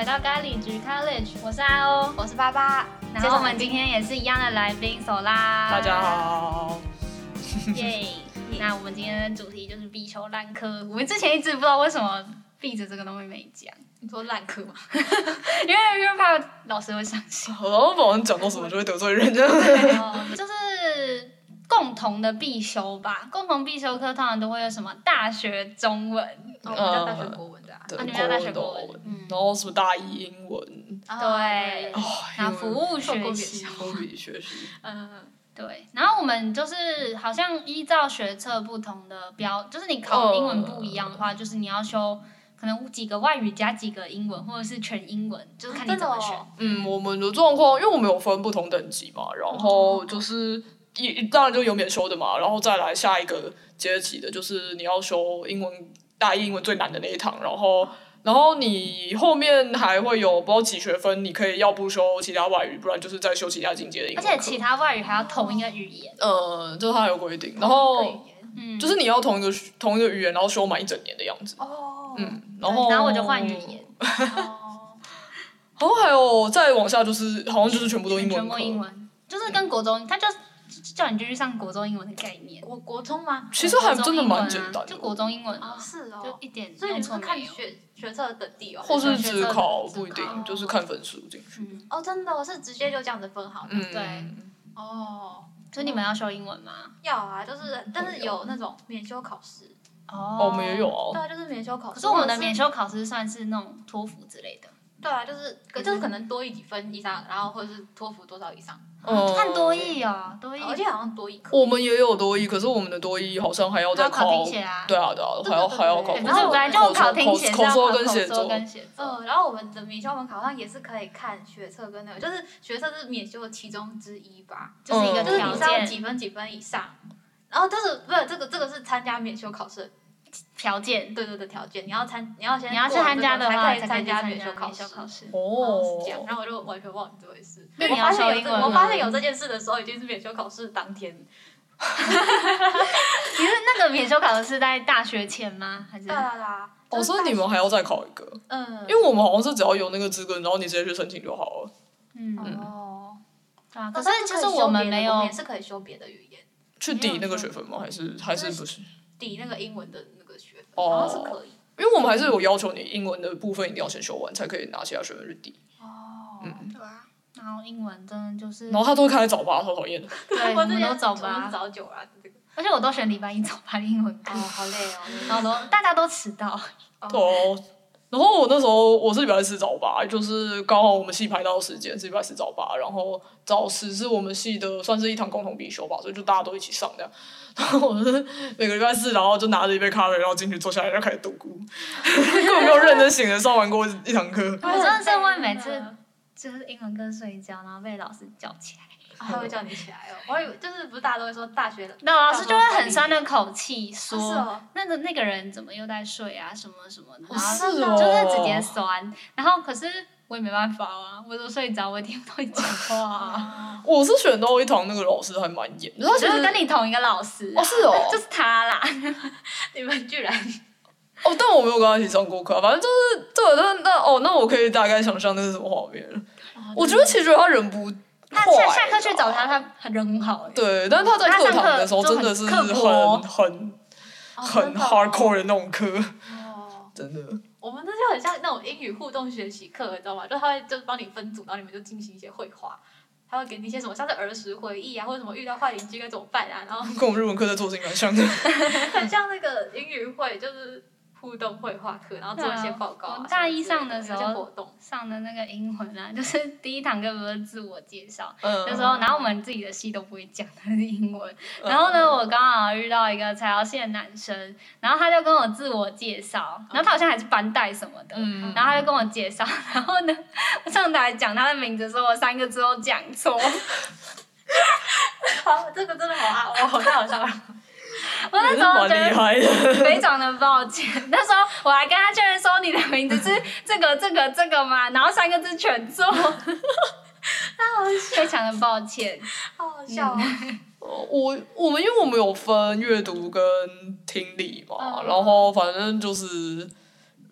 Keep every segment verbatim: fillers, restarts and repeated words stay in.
回到咖喱局 College， 我是阿欧， 我是巴巴。 然后我们今天也是一样的来宾手啦。 大家好。 耶！那我们今天的主题就是必修烂科。我们之前一直不知道为什么壁纸这个东西没讲。 你说烂科吗？ 因为因为怕老师会伤心。 好像好像讲到什么就会得罪人。 对，就是共同的必修吧。共同必修课通常都会有什么大学中文， 哦、我们叫大学国文的啊。 对， 啊你们叫大学国文。 嗯。然后什么大一英文。 对。 哦。 然后服务学习。 服务学习。 嗯。对，然后我们就是好像依照学测不同的标，就是你考英文不一样的话，就是你要修可能几个外语加几个英文，或者是全英文，就是看你怎么选。 哦、嗯，我们的状况，因为我们有分不同等级嘛，然后就是一当然就有免修的嘛，然后再来下一个阶级的，就是你要修英文大一英文最难的那一堂，然后。然后你后面还会有不知道几学分，你可以要不修其他外语，不然就是再修其他进阶的英文课。 而且其他外语还要同一个语言。 呃，就是它有规定，然后嗯，就是你要同一个同一个语言，然后修满一整年的样子。 哦。 嗯，然后然后我就换语言。 哦。然后还有再往下就是好像就是全部都英文课。 全部英文，就是跟国中，他就叫你就去上国中英文的概念。 国国中吗？ 其实还真的蛮简单的。 就国中英文啊，是哦， 就一点。 所以你是看学学测的等地哦， 或是只考不一定，就是看分数进去。 哦，真的，我是直接就这样子分好的。 嗯，对。 哦， 所以你们要修英文吗？ 要啊，就是但是有那种免修考试。 哦。 我们也有啊。 对啊，就是免修考试。 可是我们的免修考试算是那种托福之类的。 对啊，就是就是可能多益几分以上，然后或者是托福多少以上。 哦，看多益哦，多益。 而且好像多益。 我们也有多益，可是我们的多益好像还要再考。 考听写啊。 对啊对啊，还要还要考。 然后本来就考听写， 口说跟写作。 嗯，然后我们的免修门考上也是可以看学测跟那个，就是学测是免修的其中之一吧， 就是一个就是你是要几分几分以上，然后就是不是这个这个是参加免修考试。 条件， 对对对，条件，你要参，你要先你要去参加的话， 才可以参加免修考试。 哦， 是这样，然后我就完全忘记这回事。 那你要修英文。 我发现有这件事的时候，已经是免修考试当天。 你是那个免修考试是在大学前吗？还是？ 对啦啦。 哦，所以你们还要再考一个。嗯。因为我们好像是只要有那个资格，然后你直接去申请就好了。 嗯哦。对啊，可是就是我们没有。 也是可以修别的语言。 去抵那个学分吗？还是还是不是？ 抵那个英文的那个学分， 好像是可以。 因为我们还是有要求你英文的部分一定要先修完，才可以拿其他学分去抵。 哦。嗯。对啊。然后英文真的就是。 然后他都会开始早八，超讨厌的。 对，我们都早八。 早九啊，这个。 而且我都选礼拜一早八英文课。 哦，好累哦。 然后都大家都迟到。 哦。然后我那时候我是礼拜四早八，就是刚好我们系排到时间是礼拜四早八，然后早十是我们系的算是一堂共同必修吧，所以就大家都一起上这样。然后我是每个礼拜四，然后就拿着一杯咖啡，然后进去坐下来就开始读书，根本没有认真醒着上完过一堂课。 我真的是会每次就是英文课睡觉，然后被老师叫起来。 他会叫你起来哦，我以为就是不是大家都会说大学的， 那老师就会很酸的口气说， 哦、 那个那个人怎么又在睡啊，什么什么的，然后就是直接酸。然后可是我也没办法啊，我都睡着，我也听不到你讲话、啊。 我是选到一堂那个老师还蛮严的，他就是跟你同一个老师、啊。 哦，是哦， 就是他啦。 你们居然。 哦，但我没有跟他一起上过课，反正就是对，那那哦，那我可以大概想象那是什么画面了。哦、我觉得其实他人不。 他下下课去找他，他人很好、欸。 对，但是他在课堂的时候真的是很很很、 哦、 很 hardcore 的那种课。 哦， 真的。 我们那就很像那种英语互动学习课，你知道吗？就他会就是帮你分组，然后你们就进行一些绘画，他会给你一些什么像是儿时回忆啊，或者什么遇到坏邻居该怎么办啊，然后。 跟我们日文课在做事情蛮像的。 很像那个英语会，就是。互动绘画课，然后做一些报告、啊。 我大一上的时候活动上的那个英文啊，就是第一堂课不是自我介绍， 嗯、 那时候然后我们自己的系都不会讲的是英文，嗯、然后呢，我刚好遇到一个材料系的男生，然后他就跟我自我介绍，然后他好像还是班带什么的， 嗯、 然后他就跟我介绍，然后呢，我上台讲他的名字的时候，我三个字都讲错。 好，这个真的好啊，我好太好笑了。 我那时候觉得非常的抱歉，那时候我还跟他确认说你的名字是这个这个这个嘛，然后三个字全错，那好笑，非常的抱歉， 好好笑、哦嗯。我我们因为我们有分阅读跟听力嘛， 嗯、 然后反正就是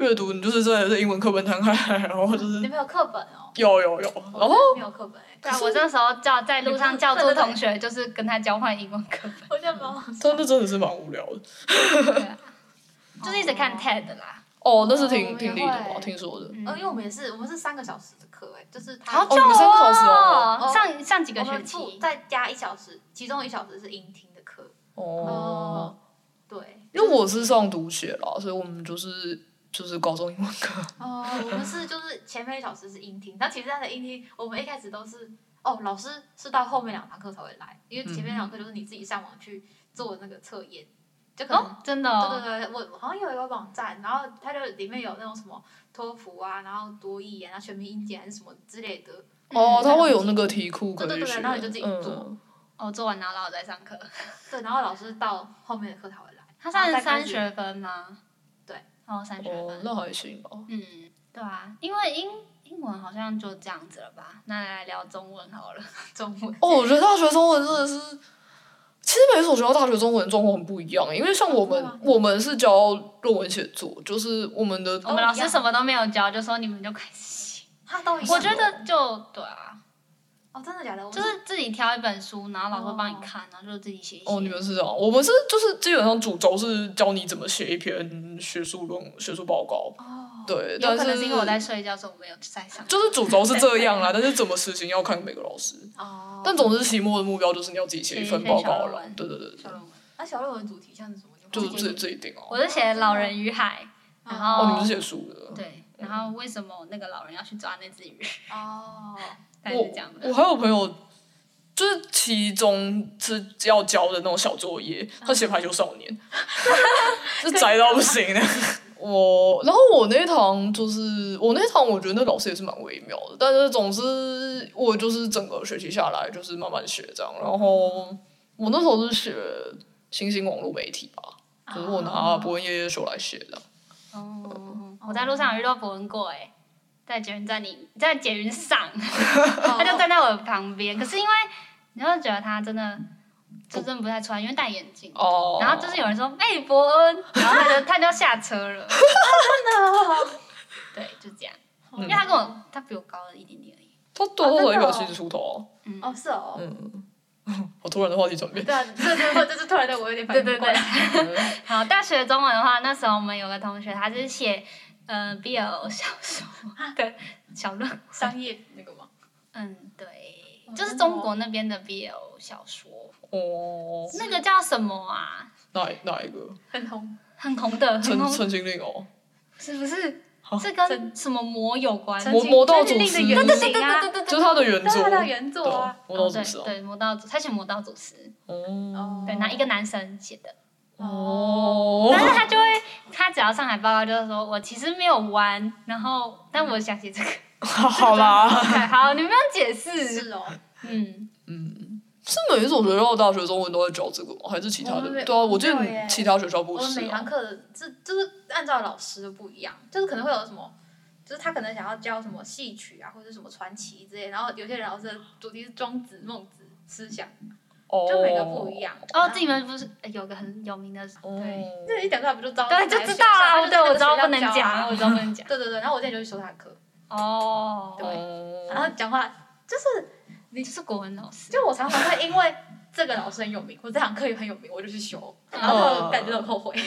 阅读，你就是真的是英文课本摊开，然后就是你们有课本哦？ 有有有，然后没有课本哎。 对啊，我那时候叫在路上叫住同学，就是跟他交换英文课本。 我觉得蛮好笑。 真的真的是蛮无聊的。 对啊，就是一直看 T E D 啦。 哦，那是挺我们也挺厉的会吧？听说的。 嗯，因为我们也是，我们是三个小时的课哎，就是他好久哦你们三个小时哦哦！ 上上几个我们学期附再加一小时，其中一小时是英听的课。 哦。 对。 因为我是上读写啦，所以我们就是就是高中英文课。 哦，我们是就是前面一小时是英听，但其实他的英听，我们一开始都是哦，老师是到后面两堂课才会来，因为前面两堂课就是你自己上网去做那个测验，就可能、 哦，真的哦。 对对对，我好像有一个网站，然后它就里面有那种什么托福啊，然后多益啊，然后全民英检还是什么之类的。 哦，它会有那个题库可以学。 对对对，然后你就自己做。 嗯、 哦，做完然后老师再上课。 对，然后老师到后面的课才会来。 他上三学分吗？ 对。 哦，三学分。 哦，那还行吧。 嗯，对啊，因为英英文好像就这样子了吧？那来聊中文好了，中文。 哦，我觉得大学中文真的是，其实每所学校大学中文状况很不一样，因为像我们、哦、我们是教论文写作，就是我们的我们老师什么都没有教，就说你们就开始写。 他都一样。 我觉得就对啊。 哦，真的假的？ 就是自己挑一本书，然后老师帮你看，然后就自己写一写。 哦，你们是这样，我们是就是基本上主轴是教你怎么写一篇学术论学术报告。 哦。 对， 有可能是因为我在睡觉，所以我没有在上。 就是主轴是这样啦，但是怎么实行要看每个老师。 哦。 但总之期末的目标就是你要自己写一份报告了。对对对对。 小论文。那小论文主题像是什么？ 就是自己自己定哦。 我是写《老人与海》，然后。 哦，你们是写书的。 对，然后为什么那个老人要去抓那只鱼？ 哦。 大概是这样的。 我还有朋友。就是其中是要交的那种小作业，他写排球少年，是宅到不行的。我，然后我那一堂就是我那一堂，我觉得那老师也是蛮微妙的，但是总之我就是整个学期下来就是慢慢学这样。然后我那时候是学新兴网络媒体吧，就是我拿博文夜夜秀来写的。 哦，我在路上有遇到博文过哎。在捷运站里，在捷运上，他就站在我的旁边。可是因为你会觉得他真的，就真的不太穿，因为戴眼镜。 哦。 然后就是有人说：“哎、欸，伯恩。”然后他就他就下车了。真的。 对，就这样。因为他跟我，他比我高了一点点而已。 他多少一百七十出头。 嗯。哦，是哦。 嗯。我突然的话题转变。 对啊，对对对，就是突然的我有点反应过来。 对对对。好，大学中文的话，那时候我们有个同学，他是写。呃 ，B L 小说的小论商业那个吗？ 嗯，对，就是中国那边的 B L 小说。 哦。 那个叫什么啊？ 哪哪一个？ 很红， 很红的，很红。 陈情令哦。 是不是？是跟什么魔有关？ 魔魔道祖师。 对对对对对对， 就是他的原作。 他的原作啊。 魔道祖师。 对，魔道祖，他写魔道祖师。 哦。 对，那一个男生写的。 哦， 但是他就会，他只要上海报告就是说我其实没有玩，然后但我想写这个。 好啦， 好，你不用解释。 是哦。 嗯嗯，是每一所学校大学中文都在教这个吗？还是其他的？对啊，我记得其他学校不是。 我们每堂课是就是按照老师的不一样，就是可能会有什么，就是他可能想要教什么戏曲啊，或者什么传奇之类，然后有些人老师的主题是庄子、孟子思想。就每个不一样哦，这里面不是有个很有名的，对， 这一讲出来不就知道？ 对，就知道了。对，我知道不能讲，我知道不能讲。 对对对，然后我之前就去修他的课。 哦。 对。然后讲话就是你就是国文老师， 就我常常会因为这个老师很有名，或这堂课也很有名，我就去修，然后感觉很后悔。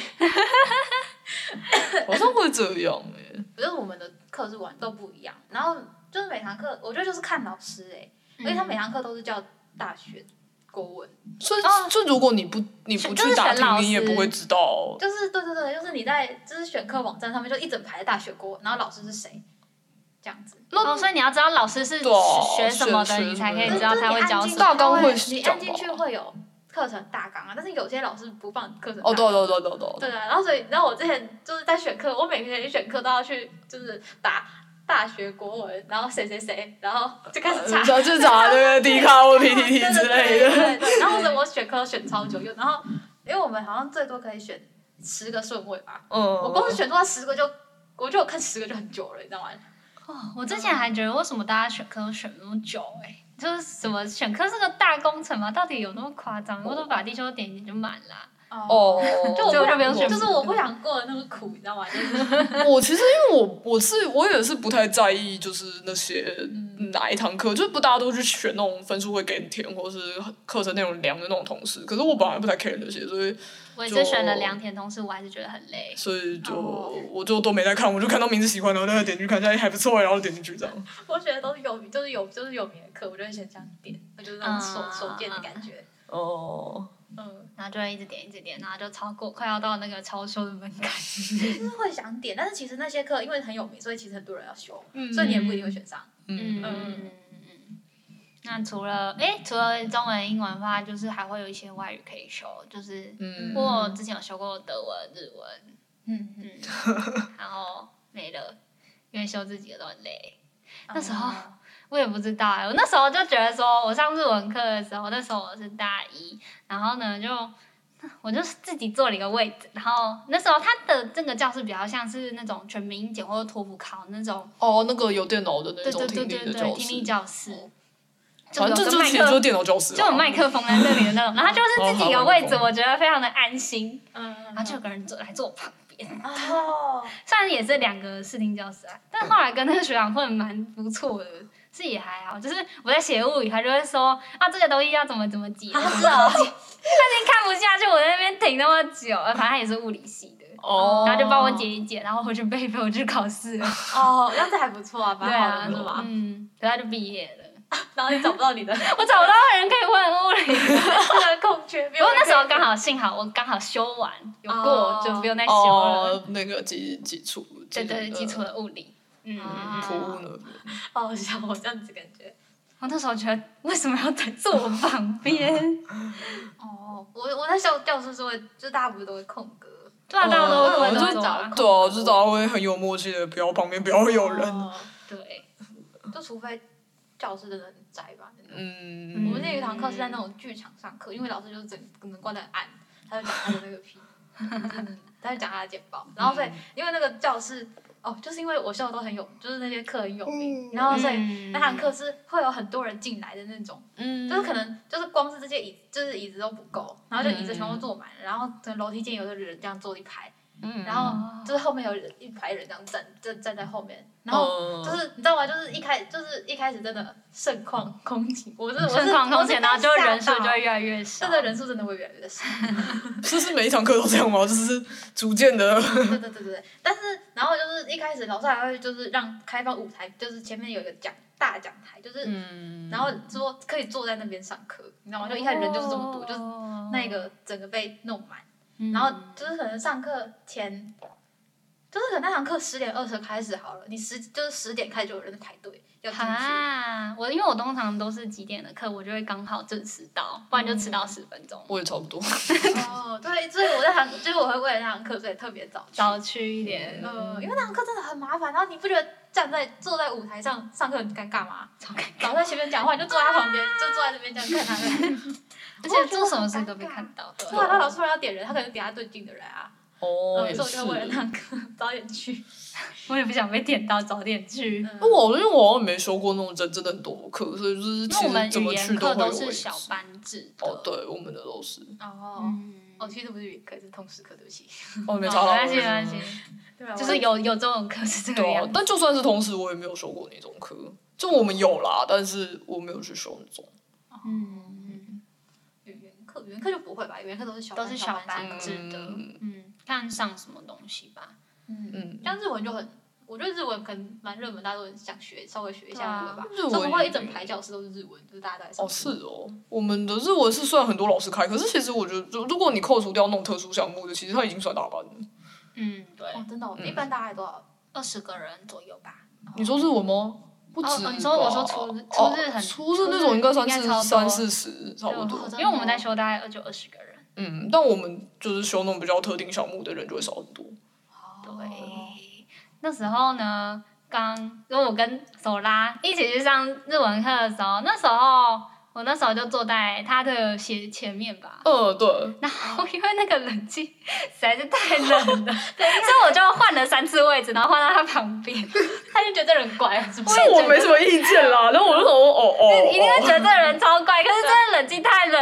好像会这样哎。 就是我们的课是完都不一样，然后就是每堂课，我觉得就是看老师哎，因为他每堂课都是叫大学。国文， 所以就如果你不你不去打听，你也不会知道。 就是对对对，就是你在就是选课网站上面就一整排的大学国文，然后老师是谁，这样子。 哦，所以你要知道老师是学什么的，你才可以知道他会教什么。 大纲会你按进去会有课程大纲啊，但是有些老师不放课程大纲。 哦，对对对对对。 对啊，然后所以然后我之前就是在选课，我每个人选课都要去就是打。大学国文，然后谁谁谁，然后就开始查， 就去查那个 D 卡或 P T T 之类的。 对对对，然后我选课选超久，然后因为我们好像最多可以选十个顺位吧。 嗯。 我光是选出来十个就，我觉得我看十个就很久了，你知道吗？ 哦，我之前还觉得为什么大家选课都选那么久哎、欸，就是什么选课是个大工程嘛，到底有那么夸张？我都把地球点一点就满了。 哦， 就我不想就不用选就是我不想过得那么苦，你知道吗？就是我其实因为我我是我也是不太在意，就是那些哪一堂课，就是不大家都去选那种分数会给你填，或是课程内容量的那种同事。可是我本来不太 care 那些，所以我也是选了良田同事，我还是觉得很累。 所以就、 哦、 我就都没在看，我就看到名字喜欢，然后再点进去看一下，还不错，然后点进去这样。 我觉得都是有名，就是有就是有名的课，我就会先这样点，我就是那种手、嗯、手贱的感觉。 哦。 嗯， 然后就会一直点一直点，然后就超过快要到那个超修的门槛。 就是会想点，但是其实那些课因为很有名，所以其实很多人要修， 嗯、 所以你也不一定会选上。 嗯嗯嗯嗯。那除了哎，除了中文、英文的话，就是还会有一些外语可以修，就是嗯， 我之前有修过德文、日文， 嗯嗯，然后没了，因为修自己的都很累。那时候。嗯我也不知道哎、欸，我那时候就觉得说，我上日文课的时候，那时候我是大一，然后呢就，我就自己坐了一个位置，然后那时候他的这个教室比较像是那种全民英检或者托福考那种。 哦，那个有电脑的那种听力的教室。 对对对对对，听力教室。 反正这就其实就是电脑教室、啊。 就有麦克风在那里的那种，然后就是自己有位置，我觉得非常的安心。 嗯。 然后就有个人坐来坐我旁边。 哦。 虽然也是两个视听教室啊，但后来跟那个学长混蛮不错的。是也还好，就是我在写物语，他就会说啊，这个东西要怎么怎么解，他是哦，他已经看不下去，我在那边停那么久，反正他也是物理系的， 哦， 然后就帮我解一解，然后回去背一背，我去考试了。 哦，这样子还不错啊，蛮好的是吧？ 嗯，所以他就毕业了， 然后你找不到你的， 我找不到人可以问物理， 这个空缺。 不过那时候刚好幸好我刚好修完有过，哦、就不用再修了。 哦，那个基基础， 对对，基础的物理。嗯， 普物呢？ 好笑，我这样子感觉。 我那时候觉得，为什么要在坐我旁边？ 哦，我我在教教室是会，就是大家不是都会空格。 对啊，大家都会就找。 对啊，就是大家会很有默契的，不要旁边不要有人。 哦、 对。 就除非教室真的很窄吧。 嗯。 我们那有一堂课是在那种剧场上课，因为老师就是整可能关得很暗，他就讲他的那个屁，他就讲他的简报，然后所以因为那个教室。哦，就是因为我修的都很有，就是那些课很有名，嗯、然后所以那堂课是会有很多人进来的那种，嗯、就是可能就是光是这些椅，就是椅子都不够，然后就椅子全部坐满了，然后可能楼梯间有的人这样坐一排，嗯、然后就是后面有人一排人这样站，站站在后面，然后就是你知道吗？就是一开就是一开始真的盛况空前，我是我是盛况空前，然后就人数就会越来越少， 真的人数真的会越来越少。 这是每一堂课都这样吗？就是逐渐的。 对对对对对，但是然后就是一开始老师还会就是让开放舞台，就是前面有一个讲大讲台，就是，嗯、然后说可以坐在那边上课，你知道吗？就一开始人就是这么多，哦、就是那个整个被弄满，嗯、然后就是可能上课前。就是可能那堂课十点二十开始好了，你十就是十点开始就有人在排队要进去。 啊，我因为我通常都是几点的课，我就会刚好准时到，不然就迟到十分钟。 我也差不多。 哦，对，所以我在堂，就是我会为了那堂课，所以特別早去。 早去一點。 嗯，因為那堂課真的很麻煩，然後你不覺得站在坐在舞台上上課很尷尬嗎？ 超尷尬。老師在前面講話，你就坐在他旁邊，就坐在那邊這樣看他。 而且做什麼事都被看到。 對啊，他老師突然要點人，他可能點他最近的人啊。 哦， 嗯、所以我就為了那堂課早點去。 我也不想被點到，早點去。 嗯、我因為我好像沒修過那種人真的很多的課，所以就是其實怎麼去都會有位置。因為我們語言課都是小班制的。 哦，對，我們的都是。 哦，嗯、哦，其實不是語言課，是通識課，對不起。 哦，沒差到。 沒關係，沒關係。對啊，就是有有這種課是這個樣子。 對啊，但就算是通識，我也沒有修過那種課。就我們有啦，但是我沒有去修那種。 嗯。語言課，語言課就不會吧？語言課都是小都是小班制的。嗯。嗯，看上什麼東西吧。 嗯嗯，像日文就很，我覺得日文可能蠻熱門，大家都很想學，稍微學一下日文吧。日文怎麼會一整排教室都是日文，就是大家都在上。 哦，是哦，我們的日文是雖然很多老師開，可是其實我覺得，如果你扣除掉那種特殊項目的，其實它已經算大班了。 嗯，對。 哦，真的、哦，嗯、一般大概多少？ 二十個人左右吧。 你說日文嗎？不止吧。 哦，你說我說初日，初日很。 初日那種應該三四三四十，差不多。 因為我們在修大概就二十個人。 嗯，但我們就是修那種比較特定項目的人就會少很多。 對，那時候呢，剛因為我跟手拉一起去上日文課的時候，那時候我那時候就坐在他的斜前面吧。 嗯，對。 然後因為那個冷氣實在是太冷了，所以我就換了三次位置，然後換到他旁邊。 他就覺得這人怪，是不是？ 我沒什麼意見啦，然後我就說哦哦。 你一定會覺得這人超怪，可是真的冷氣太冷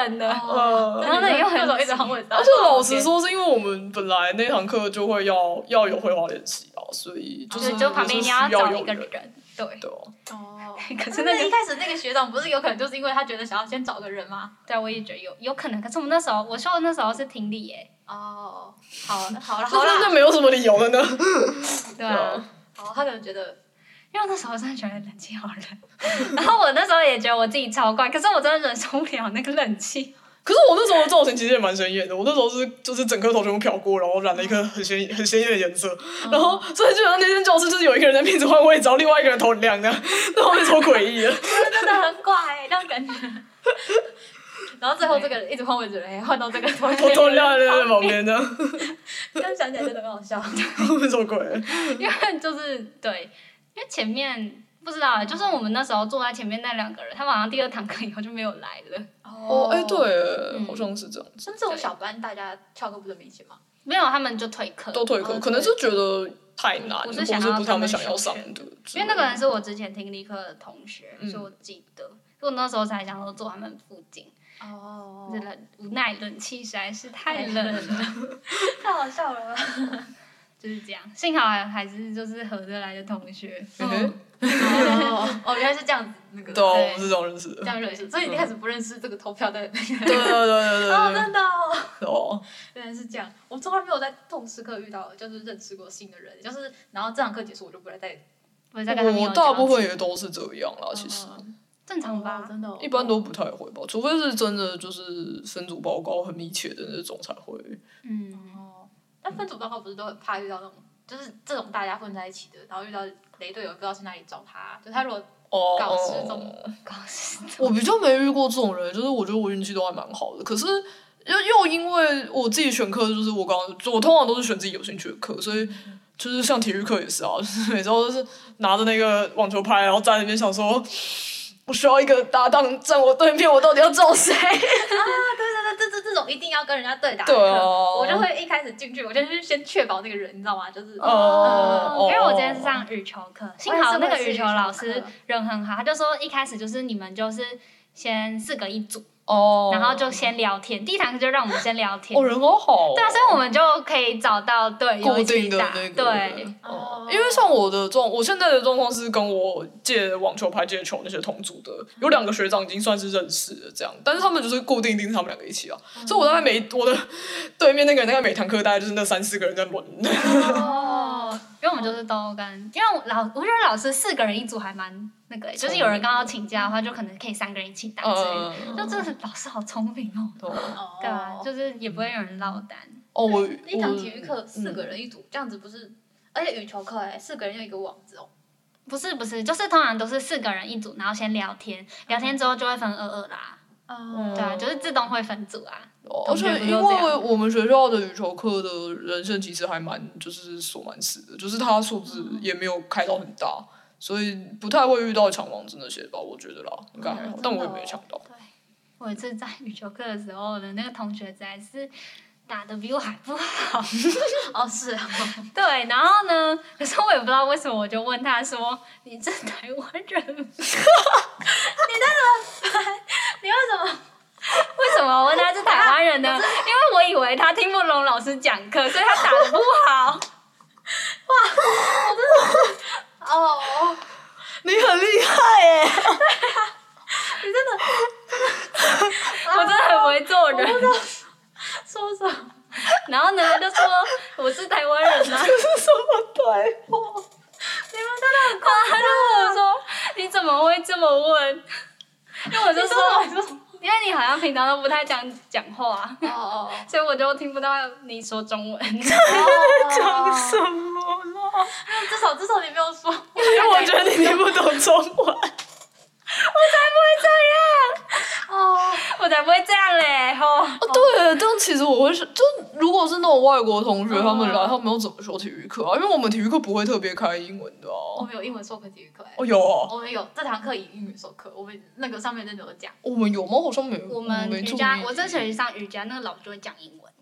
人的， 呃， 然后那里又很种一直换位置， 而且老实说，是因为我们本来那堂课就会要要有绘画练习啊，所以就是就旁边你要找一个人，对对哦。 可是那个一开始那个学长不是有可能就是因为他觉得想要先找个人吗？ 对，我也觉得有有可能。可是我们那时候我修的那时候是听力耶。 哦，好了好了这好了， 真的没有什么理由的呢。 对啊。 好，他可能觉得。 因为那时候我真的觉得冷气好冷，然后我那时候也觉得我自己超怪，可是我真的忍受不了那个冷气。 可是我那时候的造型其实也蛮鲜艳的，我那时候是就是整颗头全部漂过，然后染了一颗很鲜很鲜艳的颜色，嗯、然后所以基本上那间教室就是有一个人在面子换位置，然后另外一个人头很亮的，那后面超诡异的。 真的很怪、欸，那种感觉。然后最后这个人一直换位置，哎，换到这个头头头亮的在旁边的。 这样想起来真的很好笑。 什么鬼？ 因为就是对。因为前面不知道，就是我们那时候坐在前面那两个人，他们好像第二堂课以后就没有来了。 哦，哎、欸，对、嗯，好像是这样子。 甚至我小班大家翘课不是明显吗？ 没有，他们就退课。 都退课、哦，可能是觉得太难， 或是不是他们想要上的。 因为那个人是我之前听力课的同学， 嗯、 所以我记得，所以我那时候才想说坐他们附近。 哦。 冷，无奈冷气实在是太冷了， 太好笑了。 就是这样，幸好还是就是合得来的同学。 嗯哦, 哦，原来是这样子，那个对，我们是这样认识的。 这样认识，所以你一开始不认识这个投票的那个。 对对对对对。 哦，真的哦。 哦。 原来是这样，我从来没有在通识课遇到，就是认识过新的人，就是然后这堂课结束我就不会再， 我再跟他们有我大部分也都是这样啦，其实。 正常吧， 哦、真的、哦。 一般都不太会吧，除非是真的就是分组报告很密切的那种才会。 嗯。 哦。但分组报告不是都很怕遇到那种。就是这种大家混在一起的，然后遇到雷队友不知道去哪里找他，就他如果搞失踪， 哦、 搞失踪。 我比较没遇过这种人，就是我觉得我运气都还蛮好的。可是又又因为我自己选课，就是我刚刚就我通常都是选自己有兴趣的课，所以就是像体育课也是啊，就是每周都是拿着那个网球拍，然后在那边想说，我需要一个搭档站我对面，我到底要找谁？ 啊，对对对，这这这种一定要跟人家对打的课， 对啊、我就会一开始进去，我就是先确保那个人，你知道吗？就是哦、嗯，因为我今天是上羽球课，幸好那个羽球老师人很好，他就说一开始就是你们就是先四个一组。哦、然后就先聊天，第一堂课就让我们先聊天。 哦，人好好、哦。 对啊，所以我们就可以找到对固定的那个。 对。 哦。因为像我的状，我现在的状况是跟我借网球拍、借球那些同组的，有两个学长已经算是认识了这样，但是他们就是固定盯他们两个一起啊，嗯、所以我大概每我的对面那个人大概每堂课大概就是那三四个人在轮。 哦。因为我们就是都跟，因为老我觉得老师四个人一组还蛮那个，就是有人刚刚请假的话，就可能可以三个人一起打之类的，嗯、就真的老师好聪明哦。 哦。 对啊，就是也不会有人落单。 哦，我一堂体育课四个人一组，嗯、这样子不是？而且羽球课哎，四个人用一个网子哦。 不是不是，就是通常都是四个人一组，然后先聊天，聊天之后就会分二二啦。嗯。对啊，就是自动会分组啊。 而且因为我们学校的羽球课的人数其实还蛮就是锁蛮死的，就是它数字也没有开到很大，所以不太会遇到抢网子那些吧，我觉得啦，应该还好，嗯、但我也没抢到。 对，我有一次在羽球课的时候，我的那个同学实在是打得比我还不好。 哦，是啊。 对，然后呢？可是我也不知道为什么，我就问他说：“你是台湾人吗？”你在怎么？你为什么？ 为什么我问他是台湾人呢？因为我以为他听不懂老师讲课，所以他打得不好。 哇，我真的哦， 你很厉害耶！ 你真的， 我真的很不会做人。 我不知道说什么。 然后呢，他就说我是台湾人啊。 这是什么对话？ 你们真的很夸张。 他就问我说：“你怎么会这么问？”因为我就说。因为你好像平常都不太讲讲话， 哦哦， 所以我就听不到你说中文。 你在讲什么啦？ 至少至少你没有说， 因为我觉得你听不懂中文。 我才不会这样！哦，我才不会这样嘞！吼。 哦，对，但其实我会是，就如果是那种外国同学，他们来，他们要怎么修体育课啊？因为我们体育课不会特别开英文的啊。 我们有英文授课体育课哎。 哦，有啊。 我们有这堂课以英语授课，我们那个上面真的有讲。 我们有吗？好像没有。 我们瑜伽，我这学期上瑜伽，那个老师就会讲英文。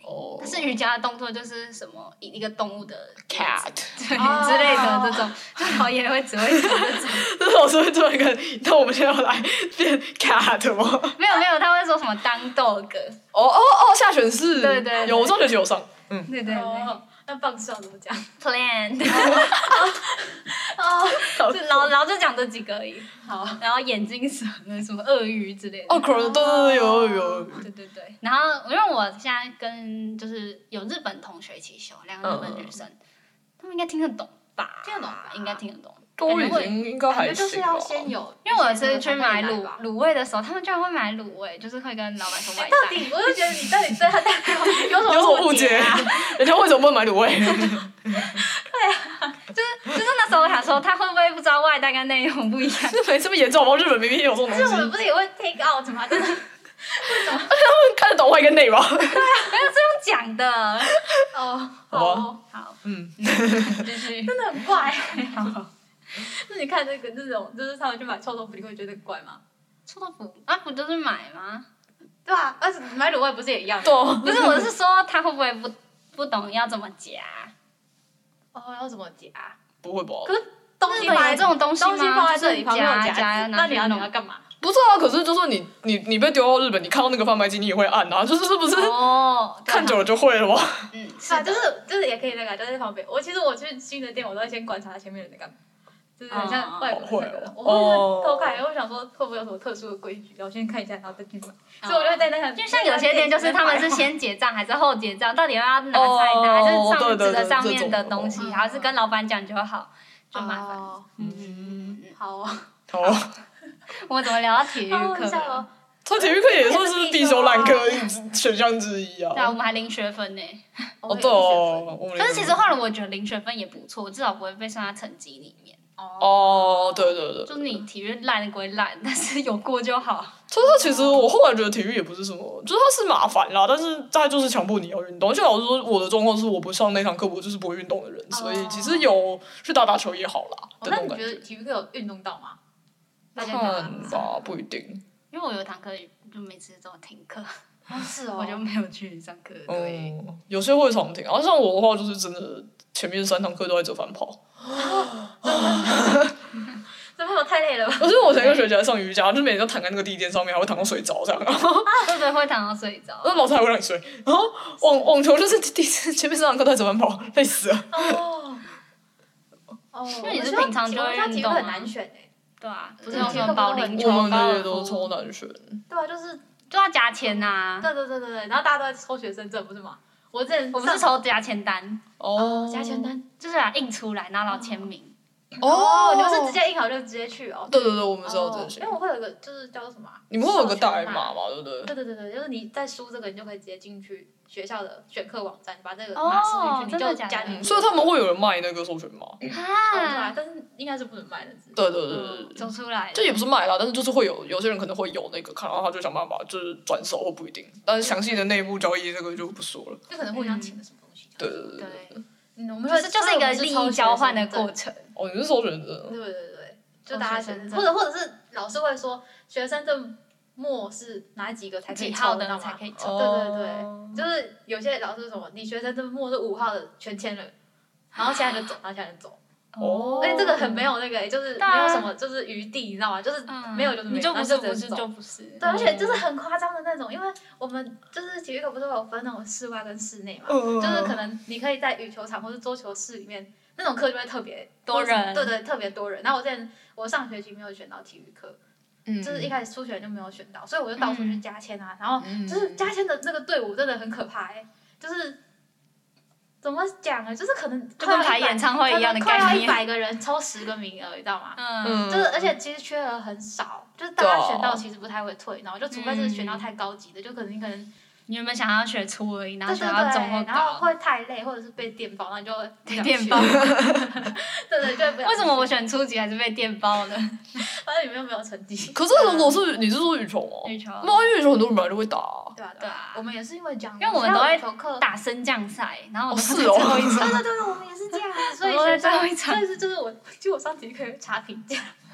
哦。 但是瑜伽的动作就是什么一一个动物的 cat 对、哦、之类的这种，就导演会只会讲这种。 这老师会做一个，那我们现在要来变 cat 吗？ 没有没有，他会说什么当 dog。 哦哦哦，下选式。 对 对, 对。 有，我上学期有上。嗯。 对对对。 哦那棒次要怎么讲 ？Plan。 哦， 然后然后就讲这几个而已。 好。 然后眼睛蛇、什么鳄鱼之类的。 哦，可能对对对有有。 对对对。然后因为我现在跟就是有日本同学一起修，两个日本女生，他们应该听得懂吧？ 听得懂吧？ 应该听得懂。 都已经应该还行吧。 就是要先有， 因为我有次去买卤卤味的时候，他们居然会买卤味，就是会跟老板说外带。 到底，我就觉得你到底对他代表有什么有什么误解啊？ 人家为什么不会买卤味？ 对啊，就是就是那时候我想说，他会不会不知道外带跟内容不一样？ 没这么严重吗？日本明明也有这种东西。 是我们不是也会 take out 吗？真的。为什么？ 他们看得懂外跟内吗？ 对啊，没有这样讲的。 哦， 好好， 嗯， 继续。 真的很怪。 好。 那你看这个这种，就是他们去买臭豆腐，你会觉得很怪吗？ 臭豆腐啊，不就是买吗？ 对啊，而且买卤味不是也一样？ 对。 不是，我是说他会不会不不懂要怎么夹？ 哦，要怎么夹？ 不会吧？ 可是东西放在这种东西东西放在这里， 就是旁边有夹夹子，那你要你要干嘛？ 不是啊，可是就说你你你被丢到日本，你看到那个贩卖机，你也会按啊，就是是不是？ 哦。 看久了就会了吗？ 嗯， 是啊，就是就是也可以那个，就在旁边。我其实我去新的店，我都会先观察前面人在干嘛。就是很像外国人那个，我会偷看，我想说会不会有什么特殊的规矩，然后先看一下，然后再去买。所以我就会在那个， 就像有些店就是他们是先结账还是后结账，到底要不要拿菜单，还是上纸的上面的东西，还是跟老板讲就好，就麻烦。 嗯嗯嗯，好哦。 好。 我怎么聊到体育课？ 他体育课也算是必修烂科选项之一啊。 对啊，我们还零学分呢。 哦对哦。 但是其实后来我觉得零学分也不错，至少不会被算在成绩里面。 哦，对对对， 就是你体育烂归烂，但是有过就好。 就是他其实我后来觉得体育也不是什么，就是它是麻烦啦，但是再就是强迫你要运动。而且老实说，我的状况是我不上那堂课，我就是不会运动的人，所以其实有去打打球也好啦。 那你觉得体育课有运动到吗？ 看吧，不一定。 因为我有堂课就每次都停课。 是哦。 我就没有去上课。对。 嗯，有些会常停，然后像我的话，就是真的前面三堂课都在折返跑。 折返跑太累了吧？ 可是我前一个学期还上瑜伽，就每天都躺在那个地垫上面，还会躺到睡着这样。 对对，会躺到睡着。 那老师还会让你睡。然后网网球就是第前面三堂课都在折返跑，累死了。 哦。哦。 因为你是平常就会运动。 很难选诶。 对啊，不是有什么保龄球、 我们那些都超难选。 对啊，就是就要加钱呐。 对对对对对，然后大家都在抽学生证，不是吗？我之前我们是抽加签单。 哦。加签单就是把印出来，然后签名。 哦，你们是直接印好就直接去哦。 对对对，我们是要这些。 因为我会有一个就是叫做什么？ 你们会有个代码嘛，对不对？ 对对对对，就是你在输这个，你就可以直接进去学校的选课网站，把这个码输进去，你就加进去。 所以他们会有人卖那个授权码。 啊！但是应该是不能卖的。 对对对对。 走出来。 这也不是卖啦，但是就是会有有些人可能会有那个，看到他就想办法就是转手或不一定，但是详细的内部交易这个就不说了。 就可能互相请的什么东西。 对对对对。 嗯，我们就是就是一个利益交换的过程。 哦，你是收学生证。 对对对，就大家学生证，或者或者是老师会说学生证末是哪几个才可以抽的才可以抽。 对对对，就是有些老师说什么，你学生证末是五号的全签了，然后现在就走，然后现在就走。哦。哎，这个很没有那个，就是没有什么就是余地，你知道吗？就是没有就是没有， 你就不是不是就不是。 对，而且就是很夸张的那种，因为我们就是体育课不是会有分那种室外跟室内嘛，就是可能你可以在羽球场或是桌球室里面。那种课就会特别多人， 对对，特别多人。然后我之前我上学期没有选到体育课， 嗯、 就是一开始初选就没有选到，所以我就到处去加签啊。嗯、然后就是加签的那个队伍真的很可怕哎、欸，就是怎么讲呢？就是可能就跟排演唱会一样的概念， 快要一百个人抽十个名额，你知道吗？嗯，就是而且其实缺额很少，就是大家选到其实不太会退，然后就除非是选到太高级的，就可能你可能。 你原本想要学初而已，然后想要中或高， 然后会太累，或者是被电爆，然后你就被电爆。 对对，就不要。 为什么我选初级还是被电爆呢？ 反正你们又没有成绩。 可是如果是你是说羽球吗？ 羽球。 那羽球很多人本来就会打。 对啊对啊。我们也是因为这样， 因为我们都会打升降赛，然后我们是哦。 对对对，我们也是这样，所以学最后一场，所以是就是我，就我上体育课查评价。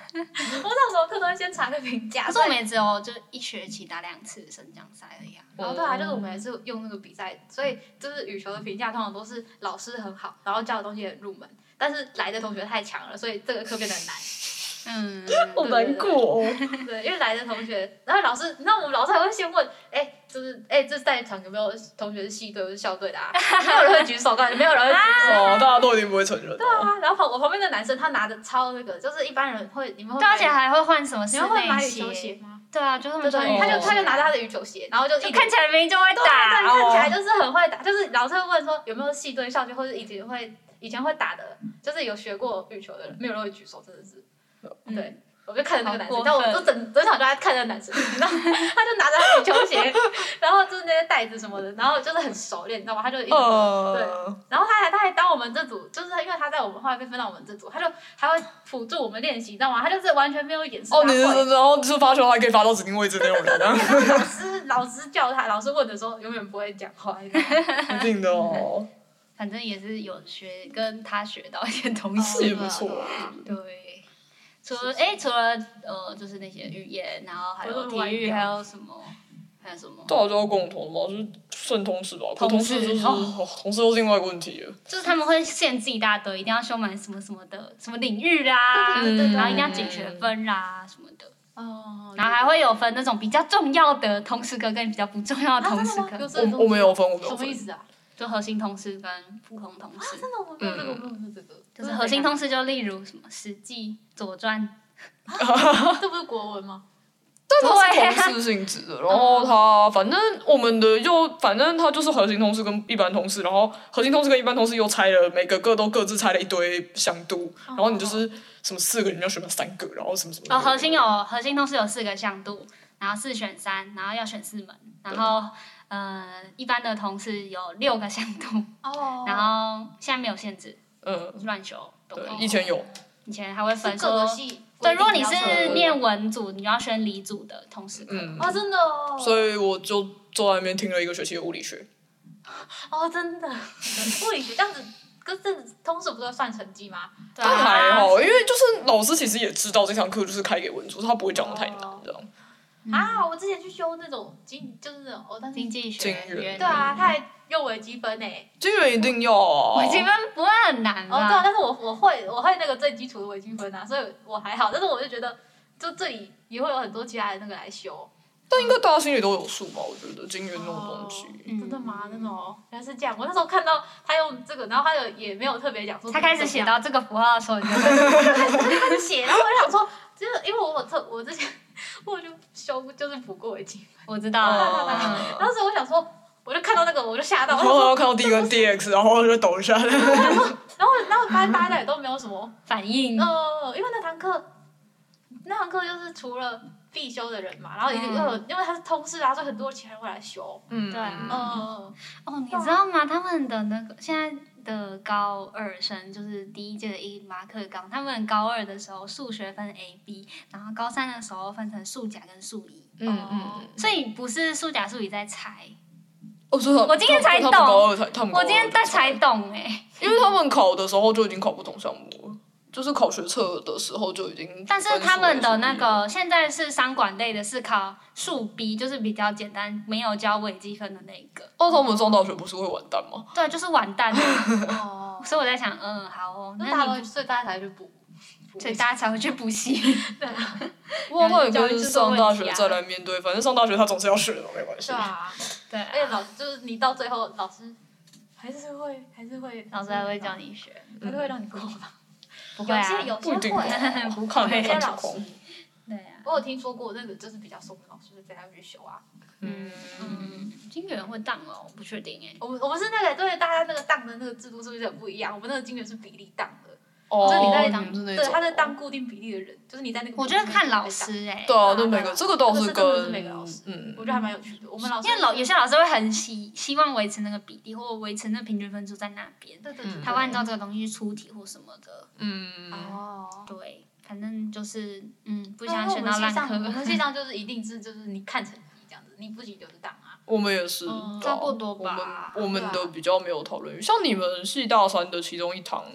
我上什么课都会先查个评价。 可是我们也只有就一学期打两次升降赛而已啊。 然后对啊，就是我们也是用那个比赛，所以就是羽球的评价通常都是老师很好，然后教的东西也很入门，但是来的同学太强了，所以这个课变得很难。 嗯， 好难过哦。 对，因为来的同学，然后老师，那我们老师还会先问，哎，就是哎，这在场有没有同学是系队或是校队的啊？没有人会举手，感觉没有人会举手。 哦，大家都一定不会承认。 对啊，然后旁我旁边的男生他拿的超那个，就是一般人会，你们会对，而且还会换什么室你们会买内羽球鞋吗？ 对啊，就他对们对，他就他就拿着他的羽球鞋，然后就一看起来明明就会对打， 对，看起来就是很会打，就是老师会问说有没有系队、校队或者以前会以前会打的，就是有学过羽球的人，没有人会举手，真的是，对。我就看着那个男生，但我就整整场就在看那个男生，然后他就拿着他羽球鞋，然后就是那些袋子什么的，然后就是很熟练，你知道吗？他就一直、 呃、 对，然后他还他还当我们这组，就是因为他在我们后来被分到我们这组，他就还会辅助我们练习，你知道吗？他就是完全没有掩饰。 哦，你是然后就是发球还可以发到指定位置那种人， 然后老师老师叫他，老师问的时候永远不会讲话，一定的哦。 反正也是有学跟他学到一些东西， 是也不错。 对。除了哎，除了呃，就是那些语言，然后还有体育，还有什么，还有什么？ 大家都要共同的嘛，就是算通识吧。可通识就是同识又是另外一个问题了。 就是他们会限制一大堆，一定要修满什么什么的什么领域啦，然后一定要减学分啦什么的。哦。然后还会有分那种比较重要的通识课跟比较不重要的通识课。 我我没有分，我没有分。 什么意思啊？ 就核心通识跟普通通识。 啊，真的，我没有这个，我没有这个。 就是核心通识就例如什么《史记》《左传》。 这不是国文吗？ 但它是通识性质的，然后它反正我们的又反正它就是核心通识跟一般通识，然后核心通识跟一般通识又拆了，每个个都各自拆了一堆项度，然后你就是什么四个你要选三个，然后什么什么。 哦，核心有核心通识有四个项度，然后四选三，然后要选四门，然后呃一般的通识有六个项度，哦，然后现在没有限制，嗯，乱修。 对，以前有。 以前还会分说，对，如果你是念文组，你要选理组的通识课。 嗯，哦，真的哦。 所以我就坐在那边听了一个学期的物理学。 哦，真的，物理学这样子，可是通识不是算成绩吗？ 对啊。还好，因为就是老师其实也知道这堂课就是开给文组，他不会讲的太难，这样。 啊，我之前去修那种经，就是那种哦，但是经济学， 对啊，他还用微积分诶。 经元一定要啊。 微积分不会很难哦，对啊，但是我我会我会那个最基础的微积分啊，所以我还好，但是我就觉得，就这里也会有很多其他的那个来修。 但应该大家心里都有数吧？我觉得经元那种东西。 真的吗？真的哦，原来是这样。我那时候看到他用这个，然后他有也没有特别讲说。 他开始写到这个符号的时候，你就开始写，然后我就想说，就是因为我我特我之前我就修就是补过微积分， 我知道。 当时我想说，我就看到那个我就吓到。 然后看到 D 跟 D X， 然后就抖一下。然后然后然后发现大家也都没有什么反应。 呃，因为那堂课，那堂课就是除了必修的人嘛，然后一定会有，因为他是通识啊，所以很多其他人会来修。 嗯，对。 嗯。 哦，你知道吗？他们的那个现在的高二生，就是第一届的一马克纲，他们高二的时候数学分 A、B， 然后高三的时候分成数甲跟数乙。嗯嗯。所以不是数甲数乙在拆。 哦，真的。 我今天才懂。 我今天才懂哎。 因为他们考的时候就已经考不同项目了。就是考学测的时候就已经， 但是他们的那个现在是商管类的，是考数 B， 就是比较简单，没有教微积分的那一个。 哦，他们上大学不是会完蛋吗？ 对，就是完蛋了。哦。所以我在想，嗯，好哦， 那大家所以大家才去补， 所以大家才会去补习。 对啊。 不过那也可以上大学再来面对，反正上大学他总是要学的，没关系。 对啊。对，而且老就是你到最后老师还是会还是会， 老师还会教你学， 还是会让你过吧。 不会啊， 有些有些会， 不会。 有些老师， 对啊。 我有听说过那个就是比较熟的老师带他去修啊。 嗯嗯。金元会当哦，我不确定哎。 我们我们是那个对大家那个当的那个制度是不是很不一样？我们那个金元是比例当的。 哦。 就是你在当，对，他在当固定比例的人，就是你在那个。 我觉得看老师哎。 对啊，对每个这个倒是跟每个老师，嗯，我觉得还蛮有趣的。我们老师因为老有些老师会很希希望维持那个比例，或维持那平均分数在那边， 对对对， 他会按照这个东西去出题或什么的。 嗯。 哦。 对，反正就是嗯，不想选到烂科。 我们系上就是一定是就是你看成绩这样子，你不行就是当啊。 我们也是， 差不多吧。 我们我们的比较没有讨论，像你们系大三的其中一堂。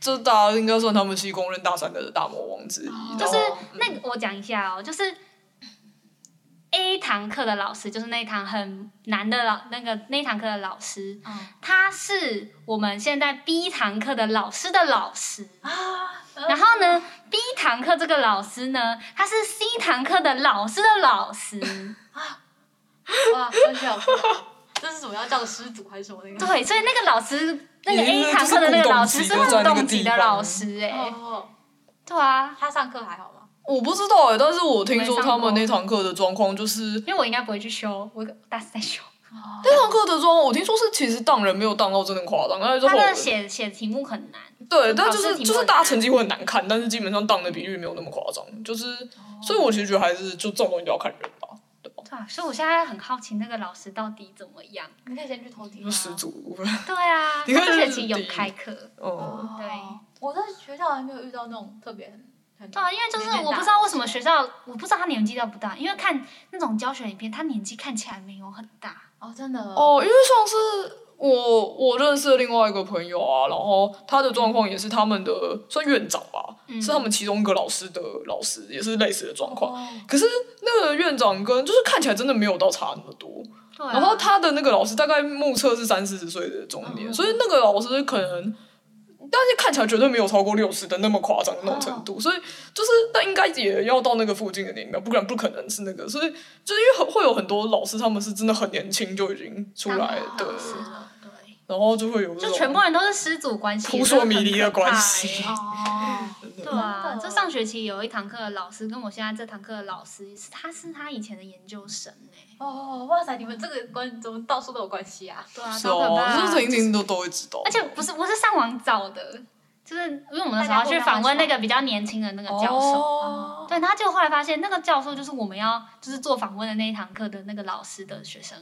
这大家应该算他们系公认大三的大魔王之一。 哦、 就是那个我讲一下哦，就是 A 堂课的老师，就是那一堂很难的老那个那一堂课的老师， 嗯、 他是我们现在 B 堂课的老师的老师啊。 然后呢 ，B 堂课这个老师呢，他是 C 堂课的老师的老师啊！哇，分享不了，这是什么要叫师祖还是什么那个？ 对，所以那个老师，那个 A 堂课的那个老师是古董级的老师哎、欸。 哦， 对啊， 他上课还好吗？ 我不知道哎、欸，但是我听说他们那堂课的状况就是， 因为我应该不会去修，我大四在修。 那堂课的状况，我听说是其实当人没有当到真的夸张，但是他的写写题目很难。 对，但就是就是大家成绩会很难看，但是基本上当的比率没有那么夸张，就是，哦、所以我其实觉得还是就这种东西都要看人吧，对吧？ 对啊，所以我现在很好奇那个老师到底怎么样。 你可以先去偷听。 就十组部分。 对啊，他这学期有开课。 哦。 对。 我在学校还没有遇到那种特别很。 对啊，因为就是我不知道为什么学校，我不知道他年纪大不大，因为看那种教学影片，他年纪看起来没有很大。 哦，真的。 哦，因为像是我我认识的另外一个朋友啊，然后他的状况也是他们的算院长吧，嗯、是他们其中一个老师的老师，也是类似的状况。哦、可是那个院长跟就是看起来真的没有到差那么多。 对、啊。 然后他的那个老师大概目测是三四十岁的中年，嗯、所以那个老师可能。但是看起来绝对没有超过六十的那么夸张的那种程度， oh. 所以就是那应该也要到那个附近的年龄，不然不可能是那个，所以就是因为会有很多老师他们是真的很年轻就已经出来的，对，然后就会有就全部人都是师祖关系， 扑朔迷离的关系。 哦，对啊，这上学期有一堂课的老师跟我现在这堂课的老师，他是他以前的研究生哎、欸。 哦，哇塞！你们这个关怎么到处都有关系啊？ 对啊， 是哦，就是听听都都会知道。 而且不是我是上网找的，就是因为我们那时候要去访问那个比较年轻的那个教授， 哦、 对，然后结果后来发现那个教授就是我们要就是做访问的那一堂课的那个老师的学生。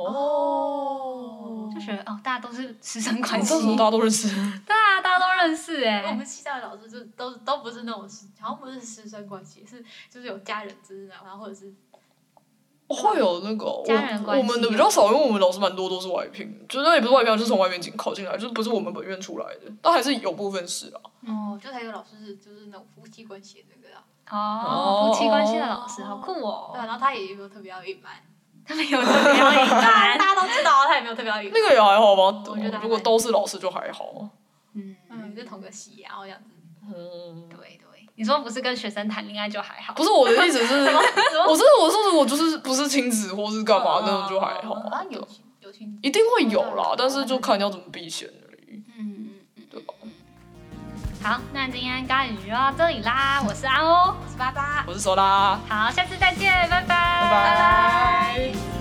哦， 就觉得哦，大家都是师生关系， 大家都认识。 对啊，大家都认识哎、欸。 我们系上的老师就都都不是那种师，好像不是师生关系，是就是有家人之类，然后或者是。 会有那个家人关系，我们的比较少，因为我们老师蛮多都是外聘，就是也不是外聘，就是从外面进考进来，就是不是我们本院出来的，但还是有部分是啊。 哦，就还有老师是就是那种夫妻关系的那个啊。 哦，夫妻关系的老师，好酷哦。 对，然后他也没有特别要隐瞒， 他没有特别要隐瞒， 大家都知道他也没有特别要隐瞒。 那个也还好吧， 我觉得如果都是老师就还好。 嗯嗯，就同个系，然后这样子。 嗯， 对对。你说不是跟学生谈恋爱就还好？ 不是我的意思是，我是我说我就是不是亲子或是干嘛那种就还好。 啊，有亲有亲， 一定会有啦，但是就看你要怎么避嫌而已。 嗯嗯嗯， 对吧？ 好，那今天咖喱就到这里啦。我是阿欧， 我是巴巴， 我是手拉。 好，下次再见，拜拜， 拜拜。